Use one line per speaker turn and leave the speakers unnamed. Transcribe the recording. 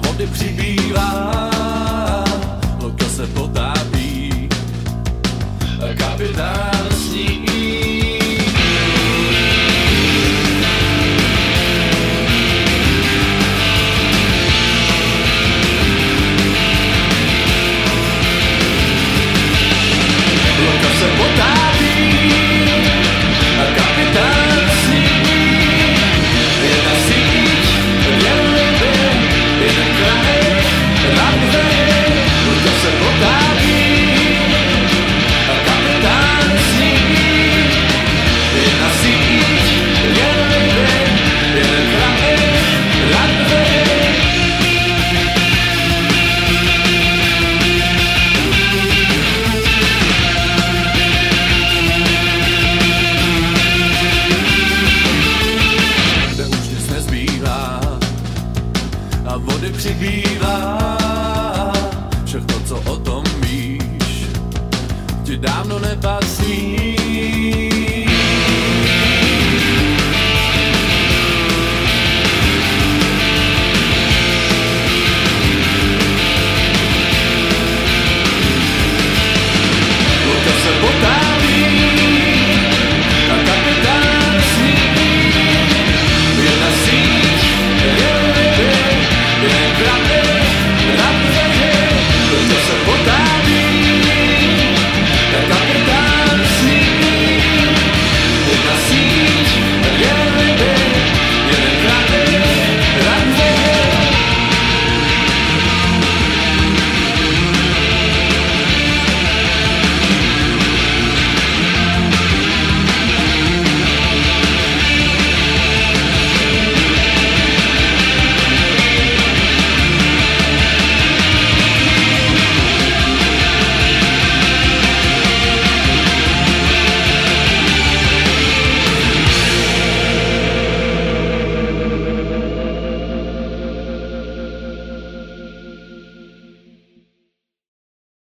vody přibývá, loďka se potápí, kapitán sní. Loďka se potápí, kapitán sní. Jedna síť, dvě ryby, jeden kraj, rány, loďka se potápí, kapitán sní. Jedna síť, dvě ryby, jeden kraj, rány. A vody přibývá, všechno, co o tom víš, ti dávno nepatří.